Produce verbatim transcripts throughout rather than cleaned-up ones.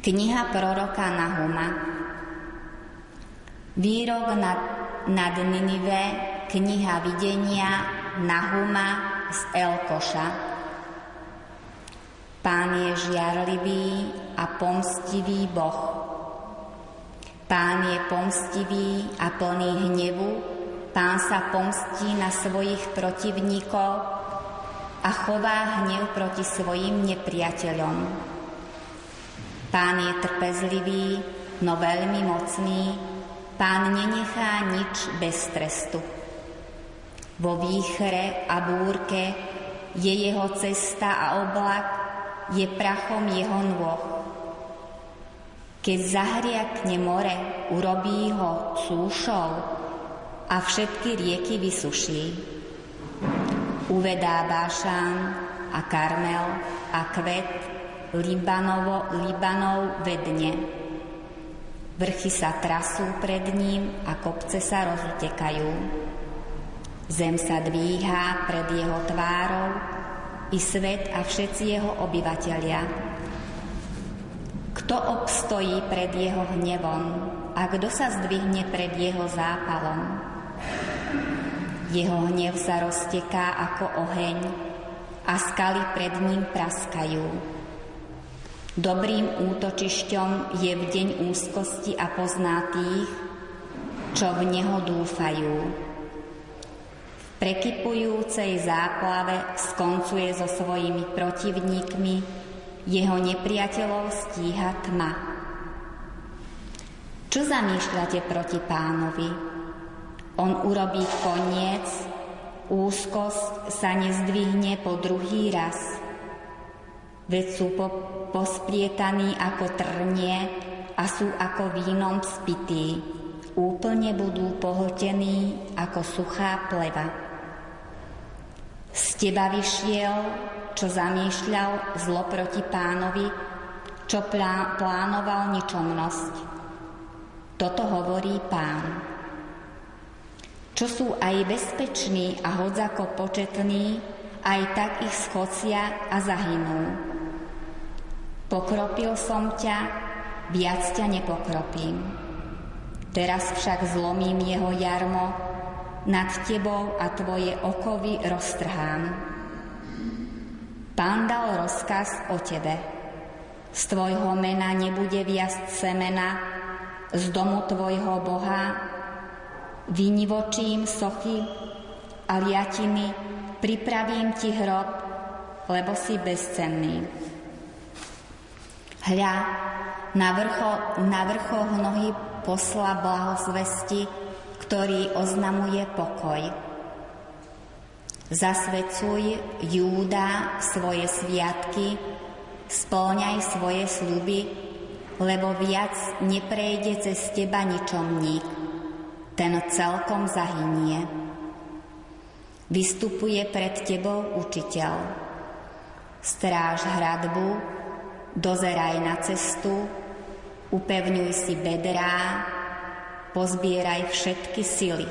Kniha proroka Nahuma. Výrok nad, nad Ninive, kniha videnia Nahuma z Elkoša. Pán je žiarlivý a pomstivý Boh. Pán je pomstivý a plný hnevu, Pán sa pomstí na svojich protivníkov a chová hnev proti svojim nepriateľom. Pán je trpezlivý, no veľmi mocný, Pán nenechá nič bez trestu. Vo výchre a búrke je jeho cesta a oblak je prachom jeho nôh. Keď zahriakne more, urobí ho súšou a všetky rieky vysuší. Uvedá Bášán a Karmel a kvet Libanovo, Libanov vedne. Vrchy sa trasú pred ním a kopce sa rozutekajú. Zem sa dvíhá pred jeho tvárou i svet a všetci jeho obyvatelia. Kto obstojí pred jeho hnevom a kto sa zdvihne pred jeho zápalom? Jeho hnev sa rozteká ako oheň a skaly pred ním praskajú. Dobrým útočišťom je v deň úzkosti a pozná tých, čo v neho dúfajú. V prekypujúcej záplave skoncuje so svojimi protivníkmi, jeho nepriateľov stíha tma. Čo zamýšľate proti Pánovi? On urobí koniec, úzkosť sa nezdvihne po druhý raz. Veď sú po, posplietaní ako trnie a sú ako vínom spití. Úplne budú pohltení ako suchá pleva. Z teba vyšiel, čo zamýšľal zlo proti Pánovi, čo plá, plánoval ničomnosť. Toto hovorí Pán. Čo sú aj bezpeční a hodzako početní, aj tak ich schocia a zahynú. Pokropil som ťa, viac ťa nepokropím. Teraz však zlomím jeho jarmo, nad tebou a tvoje okovy roztrhám. Pán dal rozkaz o tebe. Z tvojho mena nebude viasť semena, z domu tvojho Boha vynivočím sochy a liatiny, pripravím ti hrob, lebo si bezcenný. Hľa, na, vrcho, na vrchoch nohy posla blahozvesti, ktorý oznamuje pokoj. Zasvedcuj, Júda, svoje sviatky, spĺňaj svoje sľuby, lebo viac neprejde cez teba ničomník, ten celkom zahynie. Vystupuje pred tebou učiteľ. Stráž hradbu, dozeraj na cestu, upevňuj si bedrá, pozbieraj všetky sily.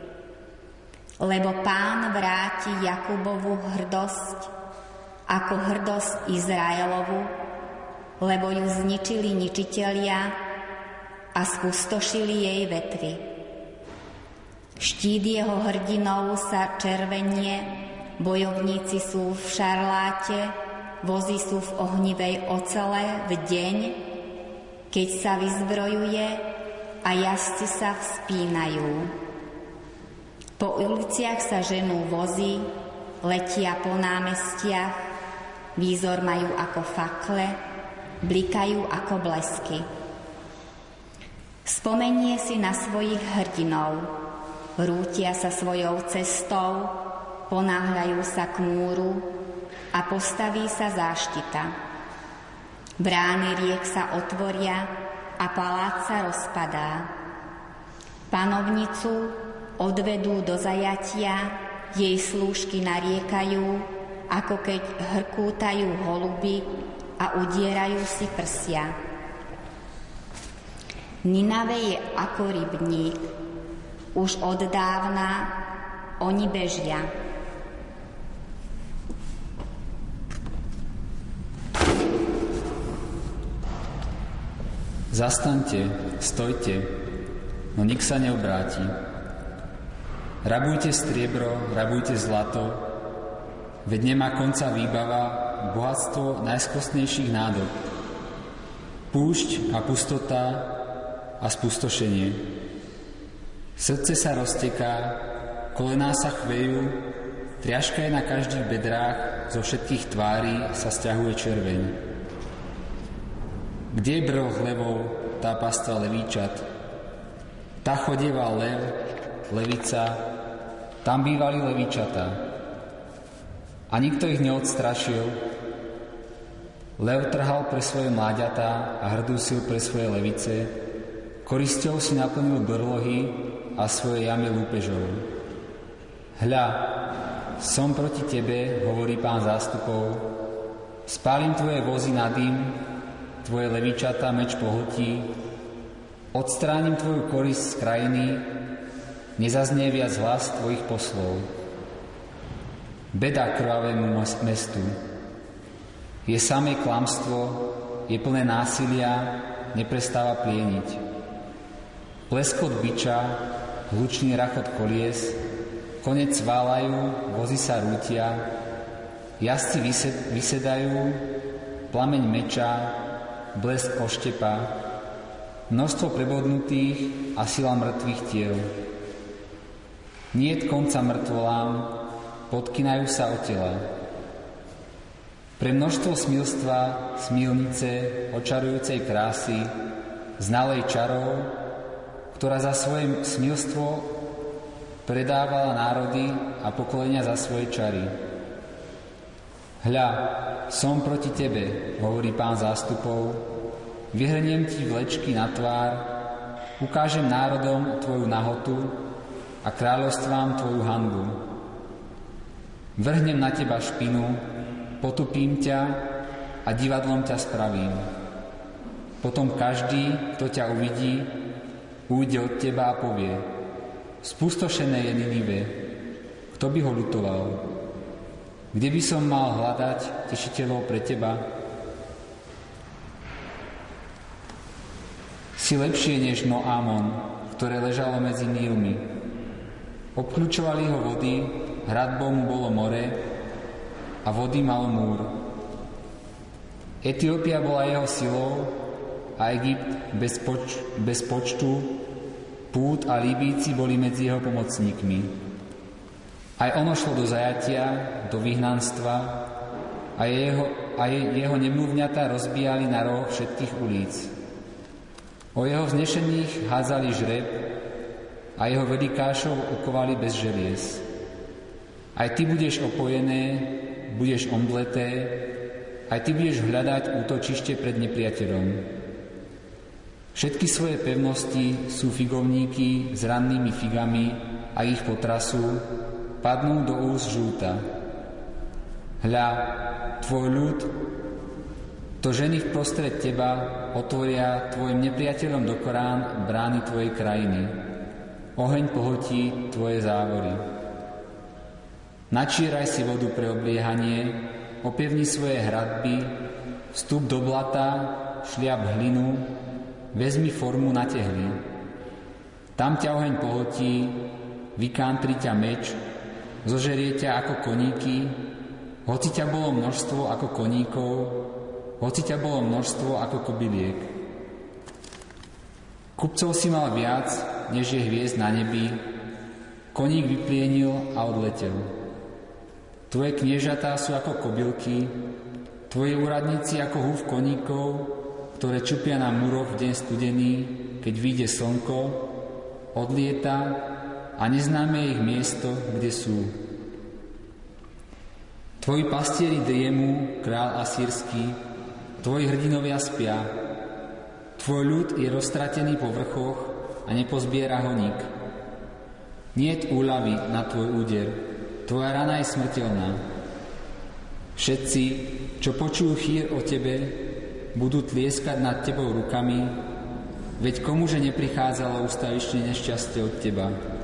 Lebo Pán vráti Jakubovu hrdosť ako hrdosť Izraelovu, lebo ju zničili ničitelia a spustošili jej vetvy. Štít jeho hrdinov sa červenie, bojovníci sú v šarláte, vozy sú v ohnivej ocele v deň, keď sa vyzbrojuje a jazdci sa vzpínajú. Po uliciach sa ženú vozy, letia po námestiach, výzor majú ako fakle, blikajú ako blesky. Spomenie si na svojich hrdinov, rútia sa svojou cestou, ponáhľajú sa k múru a postaví sa záštita. Brány riek sa otvoria a palác sa rozpadá. Panovnicu odvedú do zajatia, jej slúžky nariekajú, ako keď hrkútajú holuby a udierajú si prsia. Ninave je ako rybník, už od dávna oni bežia. Zastaňte, stojte, no nik sa neobráti. Rabujte striebro, rabujte zlato, veď nemá konca výbava, bohatstvo najskvostnejších nádob. Púšť a pustota a spustošenie. Srdce sa rozteká, kolená sa chvejú, triaška je na každých bedrách, zo všetkých tvári sa sťahuje červeň. Kde je brloch levov, tá pastva levíčat? Tá chodieval lev, levica, tam bývali levíčatá. A nikto ich neodstrašil. Lev trhal pre svoje mláďatá a hrdúsil pre svoje levice, korisťou si naplnil brlohy a svoje jamy lúpežou. Hľa, som proti tebe, hovorí Pán zástupov, spálim tvoje vozy na dym, tvoje levičatá meč pohltí, odstránim tvoju korisť z krajiny, nezaznie viac hlas tvojich poslov. Beda krvavému mestu. Je samé klamstvo, je plné násilia, neprestáva plieniť. Pleskot biča, hlučný rachot kolies, konec válajú, vozy sa rútia, jazdci vysed, vysedajú, plameň meča, blesk oštepa, množstvo prebodnutých a sila mŕtvych tiel. Niet konca mŕtvolám, podkynajú sa o tela. Pre množstvo smilstva, smilnice, očarujúcej krásy, znalej čarov, ktorá za svoje smilstvo predávala národy a pokolenia za svoje čary. Hľa, som proti tebe, hovorí Pán zástupov, vyhrniem ti vlečky na tvár, ukážem národom tvoju nahotu a kráľovstvám tvoju hanbu. Vrhnem na teba špinu, potupím ťa a divadlom ťa spravím. Potom každý, kto ťa uvidí, ujde od teba a povie: spustošené je Ninive, kto by ho ľutoval? Kde by som mal hľadať tešiteľov pre teba? Si lepšie než Noámon, ktoré ležalo medzi Nílmi. Obkľúčovali ho vody, hradbou mu bolo more a vody mal múr. Etiópia bola jeho silou a Egypt bez, poč- bez počtu, Pút a Líbíci boli medzi jeho pomocníkmi. Aj ono šlo do zajatia, do vyhnanstva a jeho, a jeho nemluvňatá rozbíjali na roh všetkých ulic. O jeho vznešených hádzali žreb a jeho velikášov okovali bez želiez. Aj ty budeš opojené, budeš omdleté, aj ty budeš hľadať útočište pred nepriateľom. Všetky svoje pevnosti sú figovníky s rannými figami a ich potrasú, padnú do úst žúta. Hľa, tvoj ľud, to ženy vprostred teba otvoria tvojim nepriateľom do Korán brány tvojej krajiny. Oheň pohltí tvoje závory. Načíraj si vodu pre obliehanie, opevni svoje hradby, vstup do blata, šliap hlinu, vezmi formu na tehli. Tam ťa oheň pohltí, vykántri ťa meč, zožerie ťa ako koníky, hoci ťa bolo množstvo ako koníkov, hoci ťa bolo množstvo ako kobyliek. Kupcov si mal viac, než je hviezd na nebi, koník vyplienil a odletel. Tvoje kniežatá sú ako kobylky, tvoji úradníci ako húf koníkov, ktoré čupia na múroch v deň studený, keď vyjde slnko, odlieta a neznáme ich miesto, kde sú. Tvoji pastieri driemu, král asýrsky, tvoji hrdinovia spia. Tvoj ľud je roztratený po vrchoch a nepozbiera ho nik. Niet úľavy na tvoj úder, tvoja rana je smrteľná. Všetci, čo počujú chýr o tebe, budú tlieskať nad tebou rukami, veď komuže neprichádzalo ustavične nešťastie od teba.